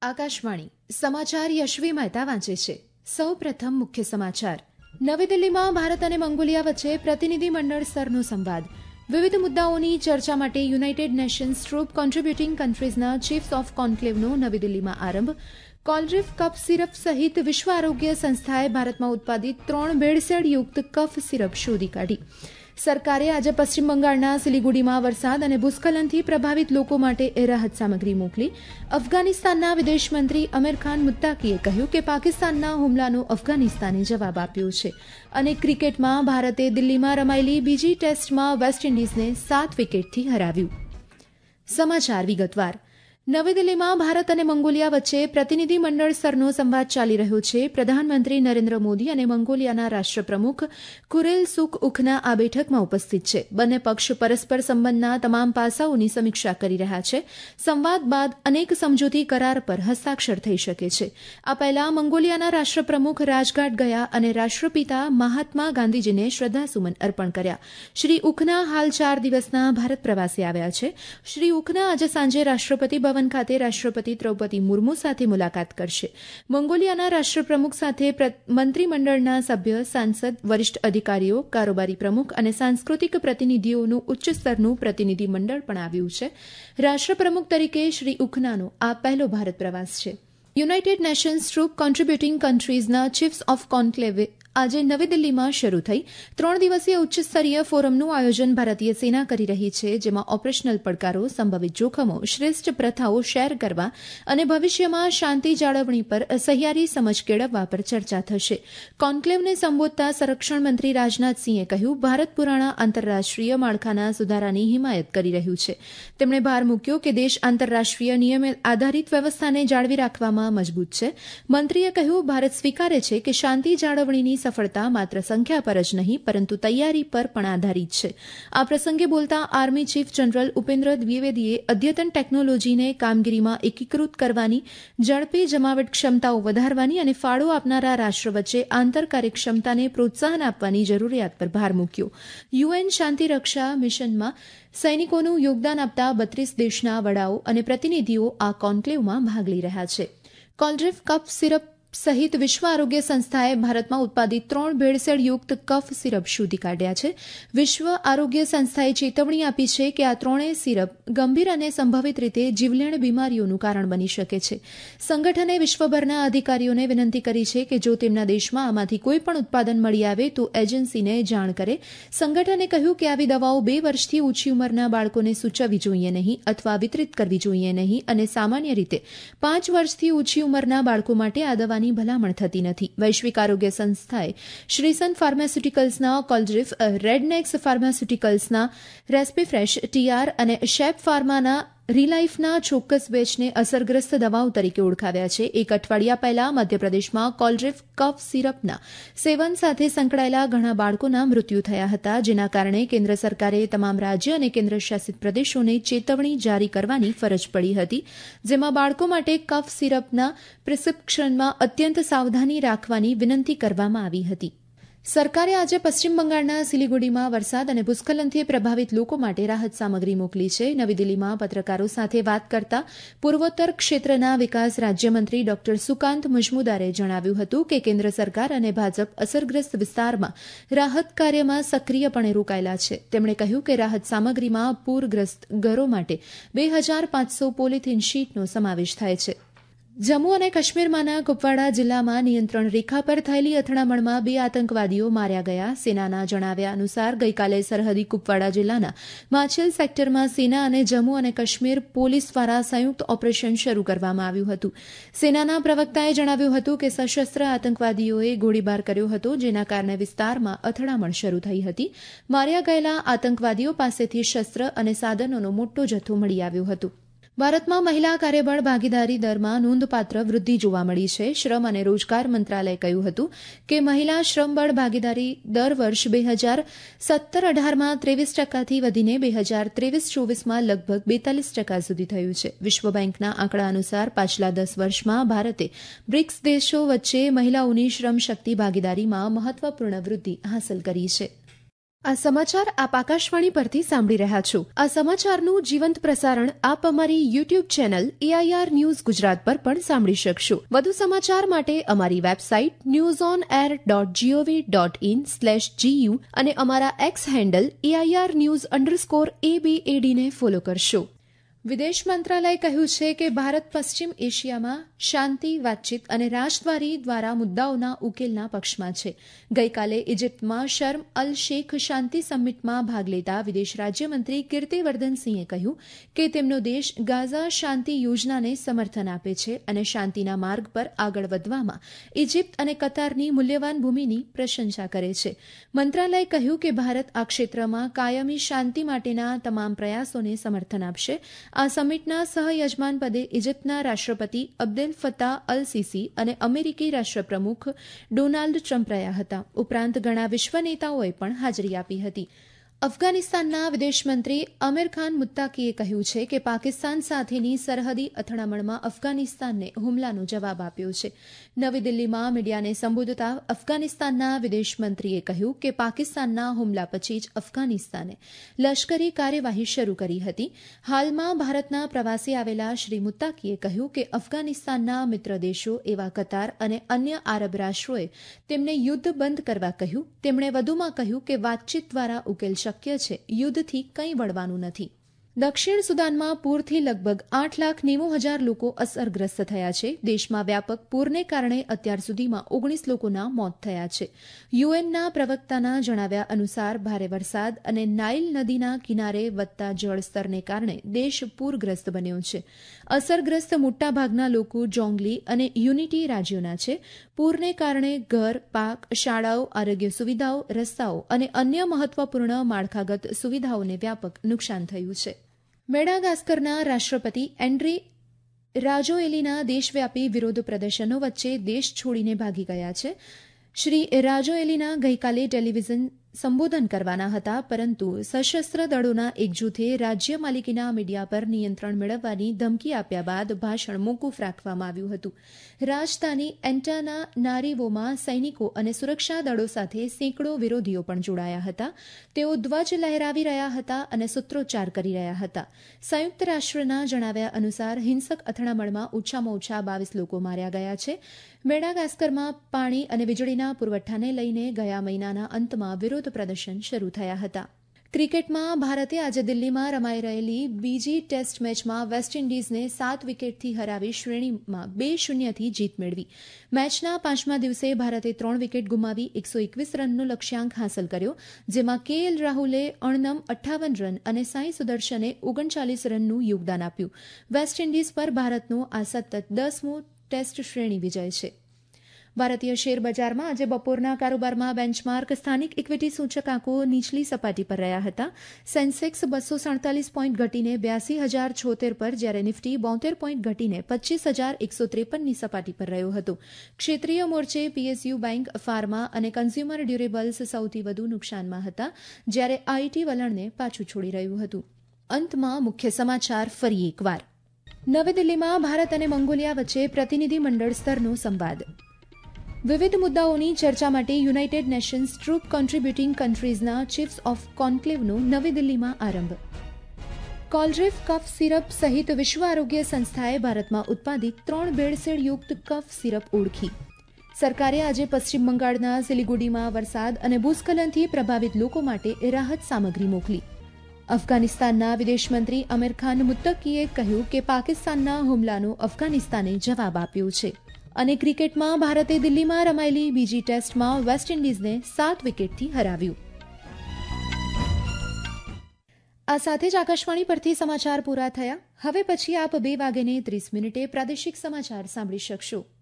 આકાશવાણી સમાચાર યશવી મહેતા વાંચે છે. સૌ પ્રથમ મુખ્ય સમાચાર. નવી દિલ્હીમાં ભારત અને મંગોલિયા વચ્ચે પ્રતિનિધિમંડળ સ્તરનો સંવાદ. વિવિધ મુદ્દાઓની ચર્ચા માટે યુનાઇટેડ નેશન્સ ટ્રુપ કોન્ટ્રીબ્યુટિંગ કન્ટ્રીઝના ચીફ્સ ઓફ કોન્ક્લેવનો નવી દિલ્હીમાં આરંભ. કોલ્ડ્રીફ કફ સિરપ સહિત વિશ્વ આરોગ્ય સંસ્થાએ ભારતમાં ઉત્પાદિત 3 ભેળસેળયુક્ત કફ સિરપ શોધી કાઢી. સરકારે આજે પશ્ચિમ બંગાળના સિલિગુડીમાં વરસાદ અને ભૂસ્ખલનથી પ્રભાવિત લોકો માટે રાહત સામગ્રી મોકલી. અફઘાનિસ્તાનના વિદેશમંત્રી અમીર ખાન મુત્તાકીએ કહ્યું કે પાકિસ્તાનના હુમલાનો અફઘાનિસ્તાને જવાબ આપ્યો છે. અને ક્રિકેટમાં ભારતે દિલ્હીમાં રમાયેલી બીજી ટેસ્ટમાં વેસ્ટ ઇન્ડિઝને 7 વિકેટથી હરાવ્યું. સમાચાર વિગતવાર. નવી દિલ્હીમાં ભારત અને મંગોલિયા વચ્ચે પ્રતિનિધિમંડળ સ્તરનો સંવાદ ચાલી રહ્યો છે. પ્રધાનમંત્રી નરેન્દ્ર મોદી અને મંગોલિયાના રાષ્ટ્રપ્રમુખ કુરેલ સુખ ઉખના આ બેઠકમાં ઉપસ્થિત છે. બંને પક્ષ પરસ્પર સંબંધના તમામ પાસાઓની સમીક્ષા કરી રહ્યા છે. સંવાદ બાદ અનેક સમજૂતી કરાર પર હસ્તાક્ષર થઈ શકે છે. આ પહેલા મંગોલિયાના રાષ્ટ્રપ્રમુખ રાજઘાટ ગયા અને રાષ્ટ્રપિતા મહાત્મા ગાંધીજીને શ્રદ્ધાસુમન અર્પણ કર્યા. શ્રી ઉખના હાલ 4 દિવસના ભારત પ્રવાસે આવ્યા છે. શ્રી ઉખના આજે સાંજે રાષ્ટ્રપતિ ભવન ખાતે રાષ્ટ્રપતિ દ્રૌપદી મુર્મુ સાથે મુલાકાત કરશે. મંગોલિયાના રાષ્ટ્રપ્રમુખ સાથે મંત્રીમંડળના સભ્ય, સાંસદ, વરિષ્ઠ અધિકારીઓ, કારોબારી પ્રમુખ અને સાંસ્કૃતિક પ્રતિનિધિઓનું ઉચ્ચ સ્તરનું પ્રતિનિધિમંડળ પણ આવ્યું છે. રાષ્ટ્રપ્રમુખ તરીકે શ્રી ઉખનાનો આ પહેલો ભારત પ્રવાસ છે. યુનાઇટેડ નેશન્સ ટ્રુપ કોન્ટ્રીબ્યુટિંગ કન્ટ્રીઝના ચીફ્સ ઓફ કોન્ક્લેવે આજે નવી દિલ્હીમાં શરૂ થઈ 3 દિવસીય ઉચ્ચસ્તરીય ફોરમનું આયોજન ભારતીય સેના કરી રહી છે, જેમાં ઓપરેશનલ પડકારો, સંભવિત જોખમો, શ્રેષ્ઠ પ્રથાઓ શેર કરવા અને ભવિષ્યમાં શાંતિ જાળવણી પર સહિયારી સમજ કેળવવા પર ચર્ચા થશે. કોન્ક્લેવને સંબોધતા સંરક્ષણ મંત્રી રાજનાથસિંહે કહ્યું, ભારત પુરાણા આંતરરાષ્ટ્રીય માળખાના સુધારાની હિમાયત કરી રહ્યું છે. તેમણે ભાર મૂક્યો કે દેશ આંતરરાષ્ટ્રીય નિયમ આધારિત વ્યવસ્થાને જાળવી રાખવામાં મજબૂત છે. મંત્રીએ કહ્યું, ભારત સ્વીકારે છે કે શાંતિ જાળવણીની સફળતા માત્ર સંખ્યા પર જ નહીં પરંતુ તૈયારી પર પણ આધારિત છે. આ પ્રસંગે બોલતા આર્મી ચીફ જનરલ ઉપેન્દ્ર દ્વિવેદીએ અદ્યતન ટેકનોલોજીને કામગીરીમાં એકીકૃત કરવાની, ઝડપી જમાવટ ક્ષમતાઓ વધારવાની અને ફાળો આપનારા રાષ્ટ્ર વચ્ચે આંતર કાર્યક્ષમતાને પ્રોત્સાહન આપવાની જરૂરિયાત પર ભાર મૂક્યો. યુએન શાંતિરક્ષા મિશનમાં સૈનિકોનું યોગદાન આપતા 32 દેશના વડાઓ અને પ્રતિનિધિઓ આ કોન્ક્લેવમાં ભાગ લઈ રહ્યા છે. કોલ્ડ્રીફ કફ સિરપ સહિત વિશ્વ આરોગ્ય સંસ્થાએ ભારતમાં ઉત્પાદિત 3 ભેળસેળયુક્ત કફ સિરપ શોધી કાઢ્યા છે. વિશ્વ આરોગ્ય સંસ્થાએ ચેતવણી આપી છે કે આ 3 સિરપ ગંભીર અને સંભવિત રીતે જીવલેણ બીમારીઓનું કારણ બની શકે છે. સંગઠને વિશ્વભરના અધિકારીઓને વિનંતી કરી છે કે જો તેમના દેશમાં આમાંથી કોઈ પણ ઉત્પાદન મળી આવે તો એજન્સીને જાણ કરે. સંગઠને કહ્યું કે આવી દવાઓ 2 વર્ષથી ઓછી ઉંમરના બાળકોને સૂચવવી જોઈએ નહીં અથવા વિતરિત કરવી જોઈએ નહીં અને સામાન્ય રીતે 5 વર્ષથી ઓછી ઉંમરના બાળકો માટે આ દવાની ભલામણ થતી નથી. વૈશ્વિક આરોગ્ય સંસ્થાએ શ્રીસન ફાર્માસ્યુટિકલ્સના કોલ્ડ્રીફ, રેડનેક્સ ફાર્માસ્યુટિકલ્સના રેસ્પિફ્રેશ TR અને શેપ ફાર્માના રિલાઇફના ચોક્કસ બેચને અસરગ્રસ્ત દવાઓ તરીકે ઓળખાવ્યા છે. 1 અઠવાડિયા પહેલા મધ્યપ્રદેશમાં કોલ્ડ્રીફ કફ સિરપના સેવન સાથે સંકળાયેલા ઘણા બાળકોના મૃત્યુ થયા હતા, જેના કારણે કેન્દ્ર સરકારે તમામ રાજ્ય અને કેન્દ્રશાસિત પ્રદેશોને ચેતવણી જારી કરવાની ફરજ પડી હતી, જેમાં બાળકો માટે કફ સિરપના પ્રિસ્ક્રિપ્શનમાં અત્યંત સાવધાની રાખવાની વિનંતી કરવામાં આવી હતી. સરકારે આજે પશ્ચિમ બંગાળના સિલિગુડીમાં વરસાદ અને ભૂસ્ખલનથી પ્રભાવિત લોકો માટે રાહત સામગ્રી મોકલી છે. નવી દિલ્હીમાં પત્રકારો સાથે વાત કરતા પૂર્વોત્તર ક્ષેત્રના વિકાસ રાજ્યમંત્રી ડોક્ટર સુકાંત મજમુદારે જણાવ્યું હતું કે કેન્દ્ર સરકાર અને ભાજપ અસરગ્રસ્ત વિસ્તારમાં રાહત કાર્યમાં સક્રિયપણે રોકાયેલા છે. તેમણે કહ્યું કે રાહત સામગ્રીમાં પૂરગ્રસ્ત ઘરો માટે 2500 પોલિથીન શીટનો સમાવેશ થાય છે. જમ્મુ અને કાશ્મીરમાંના કુપવાડા જિલ્લામાં નિયંત્રણ રેખા પર થયેલી અથડામણમાં 2 આતંકવાદીઓ માર્યા ગયા. સેનાના જણાવ્યા અનુસાર ગઈકાલે સરહદી કુપવાડા જિલ્લાના માછિલ સેક્ટરમાં સેના અને જમ્મુ અને કાશ્મીર પોલીસ દ્વારા સંયુક્ત ઓપરેશન શરૂ કરવામાં આવ્યું હતું. સેનાના પ્રવક્તાએ જણાવ્યું હતું કે સશસ્ત્ર આતંકવાદીઓએ ગોળીબાર કર્યો હતો, જેના કારણે વિસ્તારમાં અથડામણ શરૂ થઈ હતી. માર્યા ગયેલા આતંકવાદીઓ પાસેથી શસ્ત્ર અને સાધનોનો મોટો જથ્થો મળી આવ્યો હતો. ભારતમાં મહિલા કાર્યબળ ભાગીદારી દરમાં નોંધપાત્ર વૃદ્ધિ જોવા મળી છે. શ્રમ અને રોજગાર મંત્રાલયે કહ્યું હતું કે મહિલા શ્રમબળ ભાગીદારી દર વર્ષ 2017-18માં 23%થી વધીને 2023-24માં લગભગ 42% સુધી થયું છે. વિશ્વ બેંકના આંકડા અનુસાર પાછલા 10 વર્ષમાં ભારતે બ્રિક્સ દેશો વચ્ચે મહિલાઓની શ્રમશક્તિ ભાગીદારીમાં મહત્વપૂર્ણ વૃદ્ધિ હાંસલ કરી છે. આ સમાચાર આપ આકાશવાણી પરથી સાંભળી રહ્યા છો. આ સમાચારનું જીવંત પ્રસારણ આપ અમારી YouTube channel AIR news Gujarat પર પણ સાંભળી શકશો. વધુ સમાચાર માટે અમારી વેબસાઇટ newsonair.gov.in/gu અને અમારા એક્સ હેન્ડલ AIR_news_ABAD ને ફોલો કરશો. વિદેશ મંત્રાલયે કહ્યું છે કે ભારત પશ્ચિમ એશિયામાં શાંતિ, વાતચીત અને રાજદ્વારી દ્વારા મુદ્દાઓના ઉકેલના પક્ષમાં છે. ગઈકાલે ઇજિપ્તમાં શર્મ અલ શેખ શાંતિ સમિટમાં ભાગ લેતા વિદેશ રાજ્યમંત્રી કીર્તિવર્ધનસિંહે કહ્યું કે તેમનો દેશ ગાઝા શાંતિ યોજનાને સમર્થન આપે છે અને શાંતિના માર્ગ પર આગળ વધવામાં ઇજિપ્ત અને કતારની મૂલ્યવાન ભૂમિની પ્રશંસા કરે છે. મંત્રાલયે કહ્યું કે ભારત આ ક્ષેત્રમાં કાયમી શાંતિ માટેના તમામ પ્રયાસોને સમર્થન આપશે. આ સમિટના સહયજમાન પદે ઇજિપ્તના રાષ્ટ્રપતિ અબ્દેલ ફત્તા અલ સીસી અને અમેરિકી રાષ્ટ્રપ્રમુખ ડોનાલ્ડ ટ્રમ્પ રહ્યા હતા. ઉપરાંત ઘણા વિશ્વ નેતાઓએ પણ હાજરી આપી હતી. અફઘાનિસ્તાનના વિદેશમંત્રી અમીર ખાન મુત્તાકીએ કહ્યું છે કે પાકિસ્તાન સાથેની સરહદી અથડામણમાં અફઘાનિસ્તાનને હુમલાનો જવાબ આપ્યો છે. નવી દિલ્હીમાં મીડિયાને સંબોધતા અફઘાનિસ્તાનના વિદેશમંત્રીએ કહ્યું કે પાકિસ્તાનના હુમલા પછી જ અફઘાનિસ્તાને લશ્કરી કાર્યવાહી શરૂ કરી હતી. હાલમાં ભારતના પ્રવાસે આવેલા શ્રી મુત્તાકીએ કહ્યું કે અફઘાનિસ્તાનના મિત્ર દેશો એવા કતાર અને અન્ય આરબ રાષ્ટ્રોએ તેમને યુદ્ધ બંધ કરવા કહ્યું. તેમણે વધુમાં કહ્યું કે વાતચીત દ્વારા ઉકેલ શક્ય છે, યુદ્ધથી કંઈ વળવાનું નથી. દક્ષિણ સુદાનમાં પૂરથી લગભગ 8,90,000 લોકો અસરગ્રસ્ત થયા છે. દેશમાં વ્યાપક પૂરને કારણે અત્યાર સુધીમાં 19 લોકોના મોત થયા છે. યુએનના પ્રવક્તાના જણાવ્યા અનુસાર ભારે વરસાદ અને નાઇલ નદીના કિનારે વધતા જળસ્તરને કારણે દેશ પૂરગ્રસ્ત બન્યો છે. અસરગ્રસ્ત મોટાભાગના લોકો જોંગલી અને યુનિટી રાજ્યોના છે. પૂરને કારણે ઘર, પાક, શાળાઓ, આરોગ્ય સુવિધાઓ, રસ્તાઓ અને અન્ય મહત્વપૂર્ણ માળખાગત સુવિધાઓને વ્યાપક નુકસાન થયું છે. મેડાગાસ્કરના રાષ્ટ્રપતિ એન્ડ્રી રાજોએલીના દેશવ્યાપી વિરોધ પ્રદર્શનો વચ્ચે દેશ છોડીને ભાગી ગયા છે. શ્રી રાજોએલીના ગઈકાલે ટેલિવિઝન સંબોધન કરવાના હતા, પરંતુ સશસ્ત્ર દળોના એક જૂથે રાજ્ય માલિકીના મીડિયા પર નિયંત્રણ મેળવવાની ધમકી આપ્યા બાદ ભાષણ મોકૂફ રાખવામાં આવ્યું હતું. રાજધાની એન્ટાનાનારીવોમાં સૈનિકો અને સુરક્ષા દળો સાથે સેંકડો વિરોધીઓ પણ જોડાયા હતા. તેઓ ધ્વજ લહેરાવી રહ્યા હતા અને સૂત્રોચ્ચાર કરી રહ્યા હતા. સંયુક્ત રાષ્ટ્રના જણાવ્યા અનુસાર હિંસક અથડામણમાં ઓછામાં ઓછા 22 લોકો માર્યા ગયા છે. મેડાગાસ્કરમાં પાણી અને વીજળીના પુરવઠાને લઈને ગયા મહિનાના અંતમાં વિરોધ પ્રદર્શન શરૂ થયા હતા. ક્રિકેટમાં ભારતે આજે દિલ્હીમાં રમાઈ રહેલી બીજી ટેસ્ટ મેચમાં વેસ્ટ ઇન્ડિઝને 7 વિકેટથી હરાવી શ્રેણીમાં 2-0થી જીત મેળવી. મેચના 5મા દિવસે ભારતે 3 વિકેટ ગુમાવી 121 રનનો લક્ષ્યાંક હાંસલ કર્યો, જેમાં KL રાહુલે અણનમ 58 રન અને સાઈ સુદર્શને 39 રનનું યોગદાન આપ્યું. વેસ્ટ ઇન્ડિઝ પર ભારતનો આ સતત 10મો ટેસ્ટ શ્રેણી વિજય છે. ભારતીય શેરબજારમાં આજે બપોરના કારોબારમાં બેન્ચમાર્ક સ્થાનિક ઇક્વિટી સૂચકાંકો નીચલી સપાટી પર રહ્યા હતા. સેન્સેક્સ 247 પોઈન્ટ ઘટીને 82,076 પર, જ્યારે નિફ્ટી 72 પોઈન્ટ ઘટીને 25,153ની સપાટી પર રહ્યો હતો. ક્ષેત્રીય મોરચે PSU બેંક, ફાર્મા અને કન્ઝ્યુમર ડ્યુરેબલ્સ સૌથી વધુ નુકસાનમાં હતા, જ્યારે IT વલણને પાછું છોડી રહ્યું હતું. અંતમાં મુખ્ય સમાચાર ફરી એકવાર. નવી દિલ્હીમાં ભારત અને મંગોલિયા વચ્ચે પ્રતિનિધિમંડળ સ્તરનો સંવાદ. વિવિધ મુદ્દાઓની ચર્ચા માટે યુનાઇટેડ નેશન્સ ટ્રુપ કોન્ટ્રીબ્યુટિંગ કન્ટ્રીઝના ચીફ્સ ઓફ કોન્ક્લેવનો નવી દિલ્હીમાં આરંભ. કોલડ્રેફ કફ સિરપ સહિત વિશ્વ આરોગ્ય સંસ્થાએ ભારતમાં ઉત્પાદિત 3 ભેળસેળયુક્ત કફ સિરપ ઓળખી. સરકારે આજે પશ્ચિમ બંગાળના સિલિગુડીમાં વરસાદ અને ભૂસ્ખલનથી પ્રભાવિત લોકો માટે રાહત સામગ્રી મોકલી. અફઘાનિસ્તાનના વિદેશમંત્રી અમીર ખાન મુત્તકીએ કહ્યું કે પાકિસ્તાનના હુમલાનો અફઘાનિસ્તાને જવાબ આપ્યો છે. અને ક્રિકેટમાં ભારતે દિલ્હીમાં રમાયેલી બીજી ટેસ્ટમાં વેસ્ટ ઇન્ડિઝને 7 વિકેટથી હરાવ્યું. આ સાથે જ આકાશવાણી પરથી સમાચાર પૂરા થયા. હવે પછી આપ 2:30 પ્રાદેશિક સમાચાર સાંભળી શકશો.